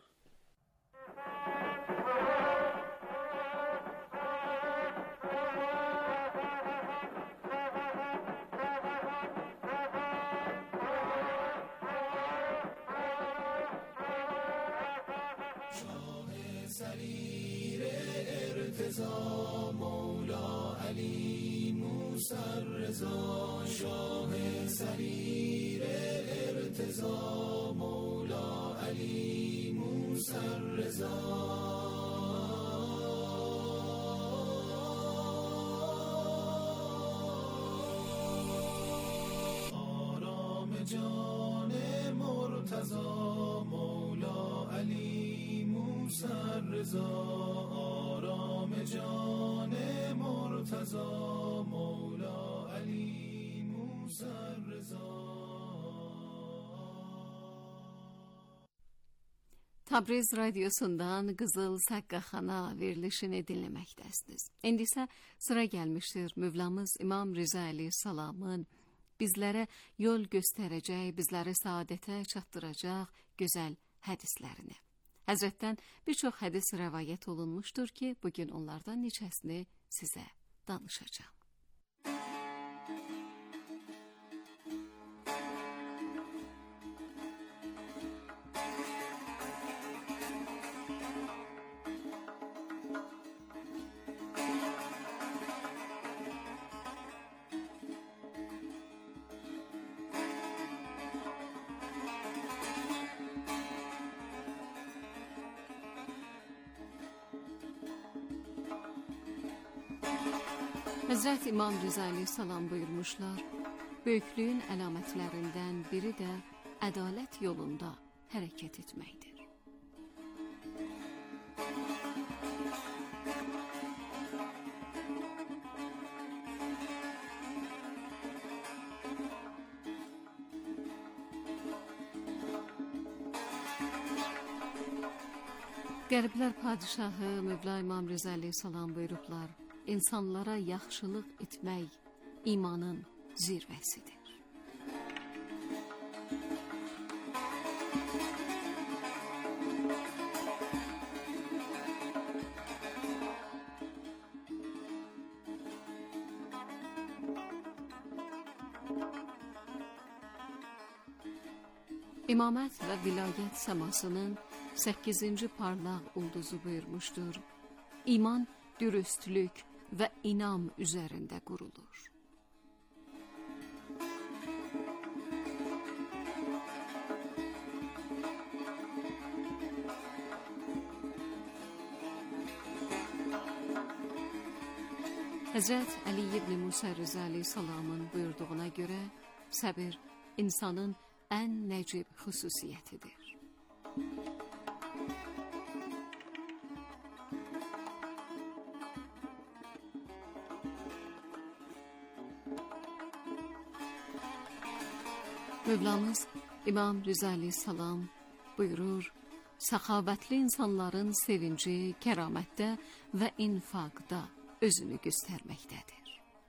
سریر ارتضا مولا علی موسی الرضا شاه سریر ارتضا مولا علی موسی الرضا آرام جان مرتضا مولا علی موسی الرضا آرام جان مرتضا مولا علی موسی الرضا. Tabriz Radyosu'ndan Qızıl Səqqaxana verilişini dinləməkdəsiniz. İndi isə sıra gəlmişdir Mövlamız İmam Rıza Əleyhissalamın bizlərə yol göstərəcək, bizləri saadətə çatdıracaq gözəl hədislərini. Həzrətdən bir çox hədis rəvayət olunmuşdur ki, bugün onlardan neçəsini sizə danışacağım. Həzrət İmam Rıza Əleyhissalam buyurmuşlar, böyüklüyün əlamətlərindən biri də ədalət yolunda hərəkət etməkdir. Qərblər padişahı Mövla İmam Rıza Əleyhissalam buyurublar, İnsanlara yaxşılıq etmək imanın zirvəsidir. İmamət və vilayət səmasının səkkizinci parlaq ulduzu buyurmuşdur. İman dürüstlük və inam üzərində qurulur. Həzrət Əli ibn Musa Rıza əleyhissalamın buyurduğuna görə səbir insanın ən nəcib xüsusiyyətidir. Mövlamız İmam Rıza əleyhissalam buyurur, səxavətli insanların sevinci kəramətdə və infaqda özünü göstərməkdədir.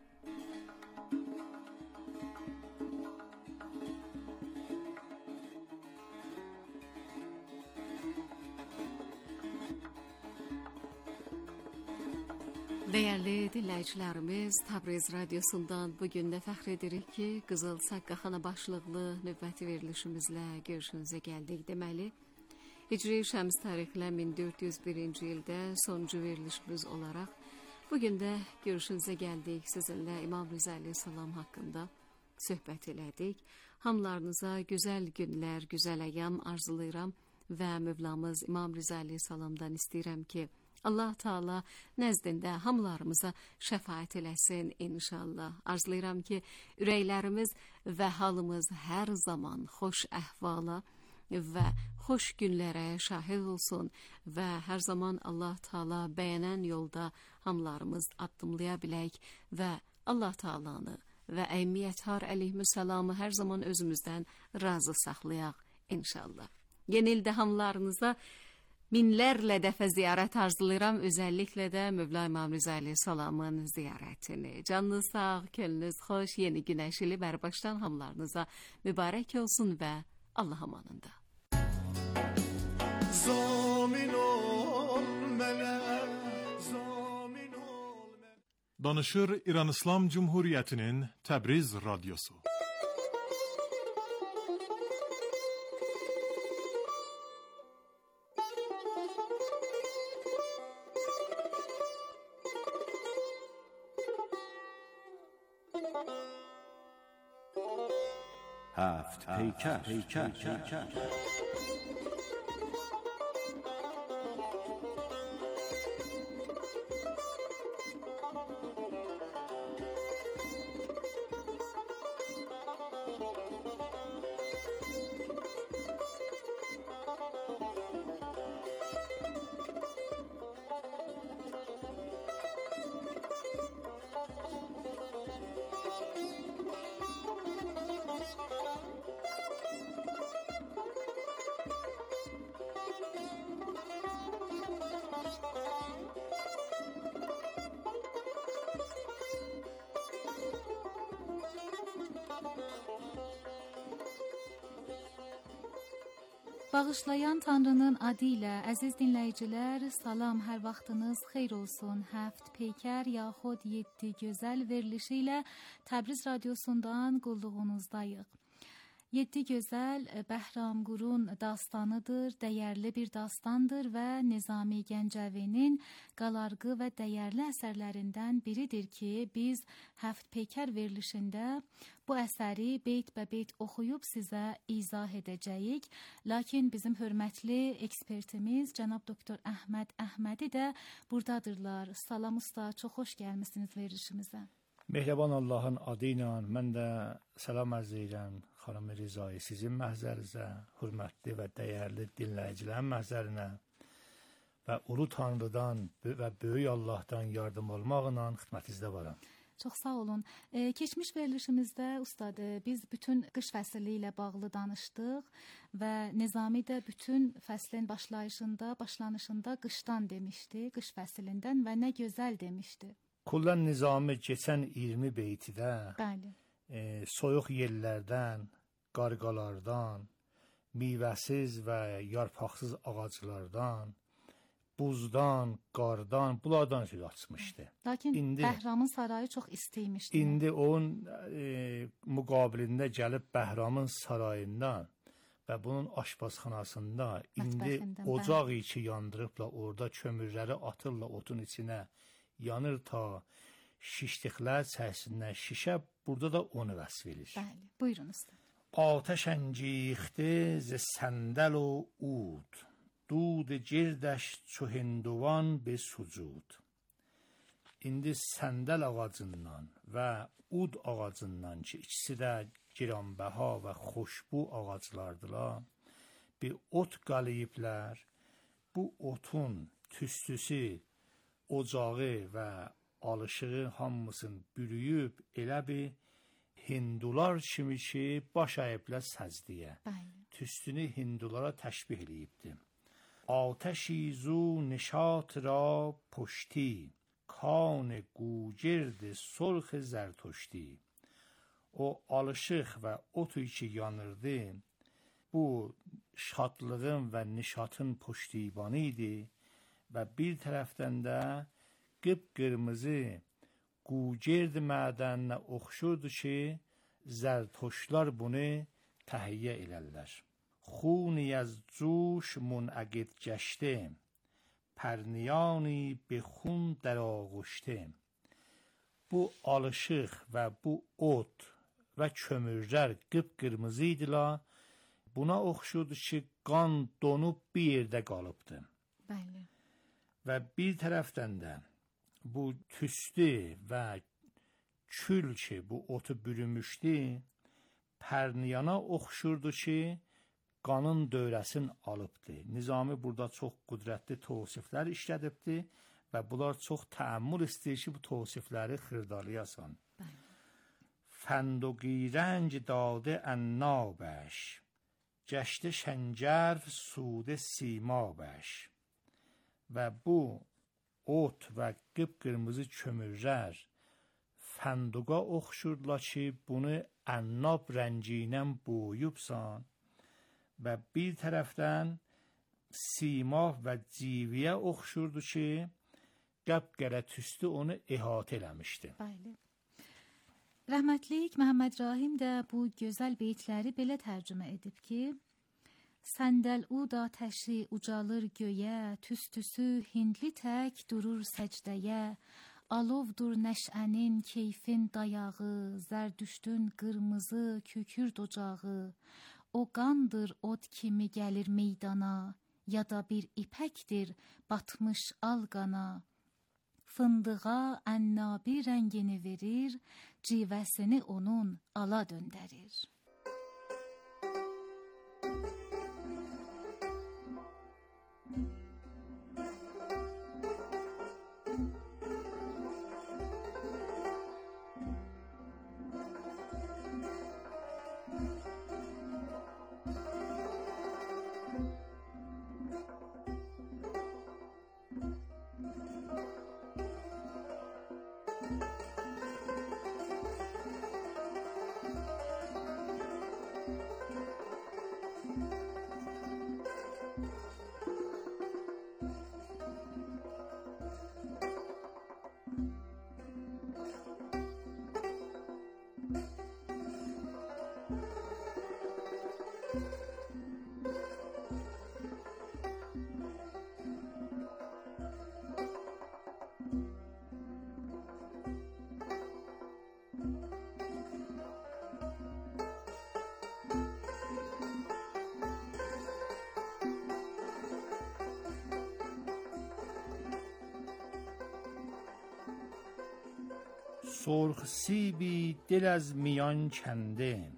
Dəyərli dinləyicilərimiz, Təbriz radiosundan bugün də fəxr edirik ki, Qızıl Səqqaxana başlıqlı növbəti verilişimizlə görüşünüzə gəldik deməli. Hicri Şəms tarixlə min dörd yüz birinci ildə sonuncu verilişimiz olaraq bugün də görüşünüzə gəldik. Sizinlə İmam Rıza əleyhissalam haqqında söhbət elədik. Hamılarınıza gözəl günlər, gözəl əyyam arzulayıram və Mövlamız İmam Rıza əleyhissalamdan istəyirəm ki, Allah Taala nəzdində hamılarımıza şəfaət eləsin inşallah. Arzulayıram ki, ürəklərimiz və halımız hər zaman xoş əhvala və xoş günlərə şahid olsun və hər zaman Allah Taala bəyənən yolda hamılarımız addımlaya bilək və Allah Taalanı və Əymiyyətər əleyhissalamı hər zaman özümüzdən razı saxlayaq inşallah. Yeni ildə hamılarınıza minlərlə dəfə ziyarət arzulayıram, özəlliklə də Mövla İmam Rıza əleyhissalamın ziyarətini. Canınız sağ, könlünüz xoş, yeni günəşili bərbaşdan hamılarınıza mübarək olsun və Allah amanında. Zamin ol mənə, zamin ol mənə. Danışır İran İslam Cumhuriyyətinin Təbriz radiosu. هفت پیکر پیکر پیکر Bağışlayan Tanrının adı ilə əziz dinləyicilər, salam, hər vaxtınız xeyir olsun. Həft Peykər yaxud yeddi gözəl verilişi ilə Təbriz radiosundan qulluğunuzdayıq. Yeddi gözəl Bəhramqurun dastanıdır, dəyərli bir dastandır və Nizami Gəncəvinin qalarğı və dəyərli əsərlərindən biridir ki, biz Həft Peykər verilişində bu əsəri beyt bə beyt oxuyub sizə izah edəcəyik. Lakin bizim hörmətli ekspertimiz cənab doktor Əhməd Əhmədi də buradadırlar. Salam usta, çox xoş gəlmisiniz verilişimizə. Mehriban Allahın adı ilə mən də salam arz edirəm xanım Rızayı sizin məhzərinizə, hörmətli və dəyərli dinləyicilərin məhzərinə və Ulu Tanrıdan və Böyük Allahdan yardım olmaqla xidmətinizdə varam. Çox sağ olun. Ee, keçmiş verilişimizdə ustad, biz bütün qış fəsli ilə bağlı danışdıq və Nizami də bütün fəslin başlayışında, başlanışında qışdan demişdi, qış fəslindən və nə gözəl demişdi. Kullan Nizami keçən iyirmi beytidə Bəli. E, soyuq yerlərdən, qarqalardan, meyvəsiz və yarpaqsız ağaclardan, buzdan, qardan, bunlardan söz açmışdı. Lakin indi, Bəhramın sarayı çox istiymişdi. İndi onun e, müqabilində gəlib Bəhramın sarayından və bunun aşpazxanasında indi ocaq içi yandırıbla orada kömürləri atırla otun içinə yanır ta şişliklər çəkisindən şişə, burada da onu vəsf edir. Bəli, buyurun usta. Ateş əncixdi z səndəl o ud, dud girdəş çu hinduvan be sucud. indi səndəl ağacından və ud ağacından ki, ikisi də giranbəha və xoşbu ağaclardılar, bir ot qalıyıblar. Bu otun tüstüsü, ocağı və alışığı hamısını bürüyüb elə bir hindular kimi ki, baş əyiblər səcdiyə. Tüstünü hindulara təşbih eləyibdi. Atəşi zu nişat ra puşti, kan gوجرد سرخ زرتشتی. O alışıq və otu ki yanırdı, bu şadlığın və nişatın puştibanı idi və bir tərəfdən də qıpqırmızı gوجرد mədəninə oxşurdu ki, zərtuşlar bunu təhiyyə elərlər. خونی از جوش منعقد گشته، پرنیانی به خون در آغشته. Bu alışıq və bu ot və kömürlər qıpqırmızı idilər. Buna oxşurdu ki, qan donub bir yerdə qalıbdı. Bəli. Və bir tərəfdən də bu tüstü və kül ki, bu otu bürümüşdü, pərniyana oxşurdu ki, qanın dövrəsini alıbdı. Nizami burada çox qüdrətli təvsiflər işlədibdi və bunlar çox təəmmül istəyir ki, bu təvsifləri xırdalayasan. فندقی رنج داده عنابش، گشته شنجر سوده سیمابش. Və bu ot və qıpqırmızı kömürlər fənduqa oxşurdular ki, bunu عناب rəngi ilə boyubsan və bir tərəfdən sima və civiyə oxşurdu ki, qəbqərə tüstü onu əhatə eləmişdi. Bəli. Rəhmətlik Məhəmməd Rahim də bu gözəl beytləri belə tərcümə edib ki, səndəl ud atəşi ucalır göyə, tüstüsü hindli tək durur səcdəyə, alovdur nəşənin keyfin dayağı, zərdüştün qırmızı kükürd ocağı, o qandır od kimi gəlir meydana, ya da bir ipəkdir batmış alqana. Fındığa ənnabi rəngini verir, civəsini onun ala döndərir. سرخ سیبی دل از میان کنده،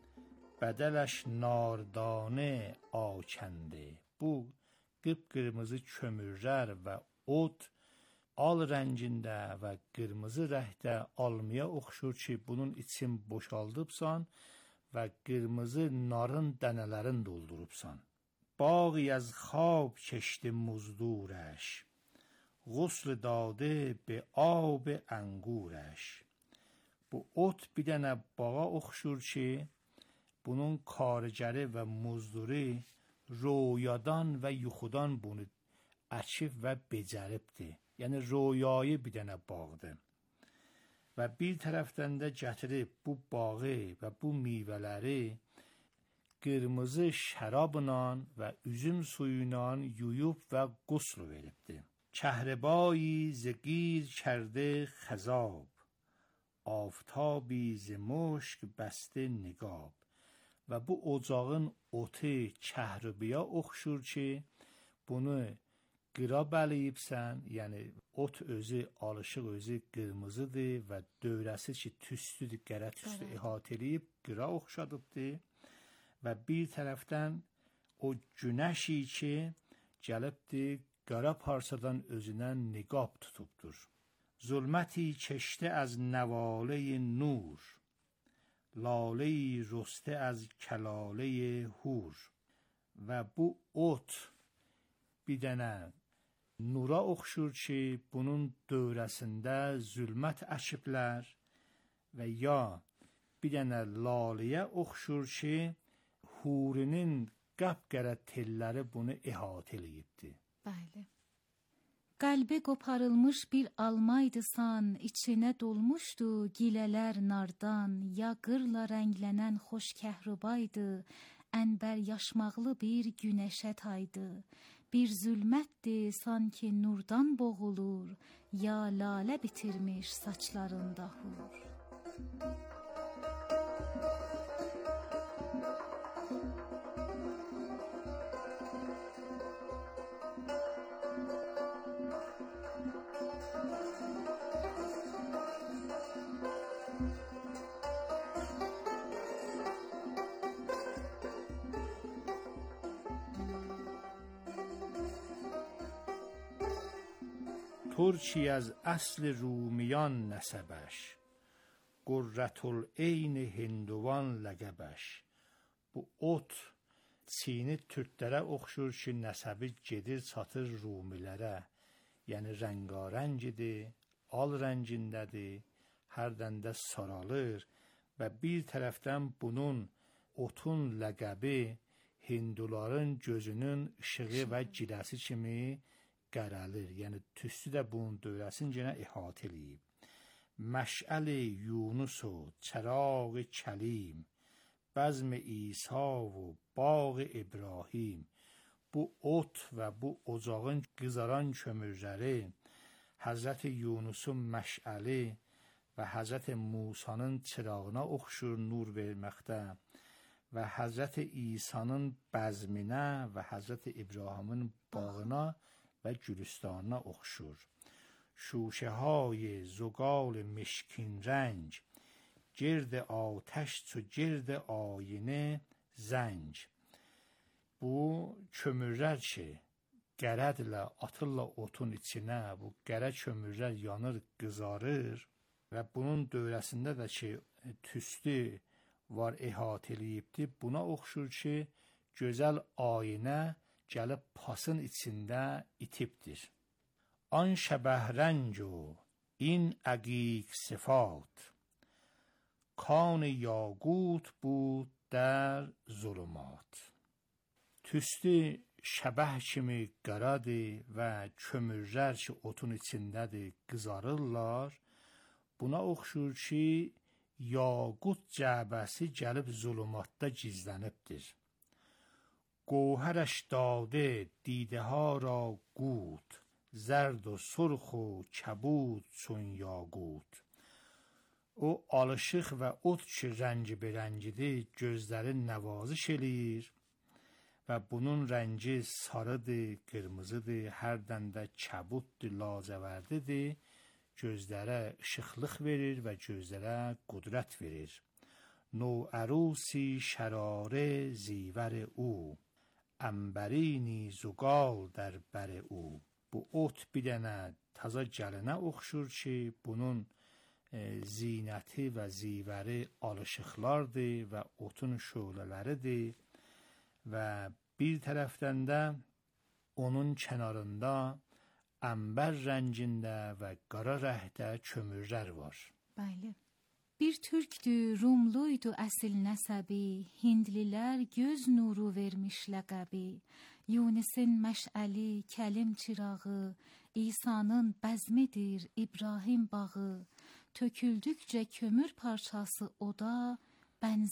بدلش ناردانه آکنده. Bu qıpqırmızı kömürlər və ot al rəngində və qırmızı rəngdə almaya oxşur ki, bunun için boşaldıbsan və qırmızı narın dənələrini doldurubsan. باغی از خواب کشته مزدورش، غسل داده به آب انگورش. Bu ot bir dənə bağa oxşur ki, bunun kargəri və muzduri röyadan və yuxudan bunu əkib və becəribdir. Yəni röyayı bir dənə bağdır. Və bir tərəfdən də gətirib bu bağı və bu meyvələri qırmızı şərabla və üzüm suyuyla yuyub və qusl veribdir. کهربایی ز گیر کرده خضاب، آفتابی ز مشک بسته نقاب. Və bu ocağın otu kəhribiyə oxşur ki, bunu qıra bəliyibsən, yəni ot özü, alışıq özü qırmızıdır və dövrəsi ki, tüstüdür, qərə tüstü əhatə eləyib, qıra oxşadıbdır və bir tərəfdən o günəşi ki, gəlibdir, qara parçadan özünə niqab tutubdur. Zulməti keçdi az nəvalə-i nur, lalə-i rسته az kəlalə-i hur. Və bu ot bir dənə nura oxşur ki, bunun dövrəsində zülmət əşiblər və ya bir dənə laləyə oxşur ki, hurinin qəpqərə telləri bunu əhatə eləyibdir. Bəli. Qəlbi qoparılmış bir almaydısan, içinə dolmuşdu gilələr nardan, ya qırla rənglənən xoş kəhrubaydı, ənbər yaşmaqlı bir günəşə taydı. Bir zülmətdir sanki nurdan boğulur, ya lalə bitirmiş saçlarında hur. ترچی از اصل رومیان نسبش، قرةالعین هندوان لقبش. Bu ot Çini türklərə oxşur ki, nəsəbi gedir, çatır Rumilərə. Yəni rəngarəngidir, al rəngindədir, hərdən də saralır və bir tərəfdən bunun otun ləqəbi Hinduların gözünün işığı və giləsi kimi qərəlir. Yəni tüstü də bunun dövrəsincə əhatə eləyib. مشعل یونس و چراغ کلیم، بزم عیسی و باغ ابراهیم. Bu ot və bu ocağın qızaran kömürləri Həzrət Yunusun məşəli və Həzrət Musanın çırağına oxşur nur verməkdə və Həzrət İsa'nın bəzminə və Həzrət İbrahimin bağına və gülüstanına oxşur. شوشه های زغال مشکین رنج، گرد آتش چو گرد آینه زنج. Bu kömürlər ki, qərədlə atırla otun içinə, bu qərə kömürlər yanır, qızarır və bunun dövrəsində də ki, tüstü var, əhatə eləyibdir. Buna oxşur ki, gözəl ayinə gəlib pasın içində itibdir. آن شبه رنج و این عقیق صفات، کان یاقوت بود در ظلمات. Tüstü şəbəh kimi qaradır və kömürlər ki, otun içindədir, qızarırlar. Buna oxşur ki, yaqut cəbəsi gəlib zulümatda gizlənibdir. Gövhərəş dadə دیده‌ها را قوت، زرد و سرخ و کبود چون یاقوت. O alışıq və ot ki, rəngi berəngidir, gözləri nəvaziş eləyir və bunun rəngi sarıdır, qırmızıdır, hərdən də kəbuddur, lacəvərdidir. Gözlərə işıqlıq verir və gözlərə qudrət verir. نوعروسی شراره زیور او، عنبرینی زغال در بر او. Bu ot bir dənə taza gəlinə oxşur ki, bunun e, zinəti və zivəri alışıqlardır və otun şölələridir və bir tərəfdən də onun kənarında ənbər rəngində və qara rəhdə kömürlər var. Bəli. Bir türkdü, Rumluydu əsil nəsəbi, Hindlilər göz nuru vermiş ləqəbi. Yunis'in məşəli, kəlim çırağı, İsa'nın bəzmidir, İbrahim bağı. Töküldükcə kömür parçası oda, bənzər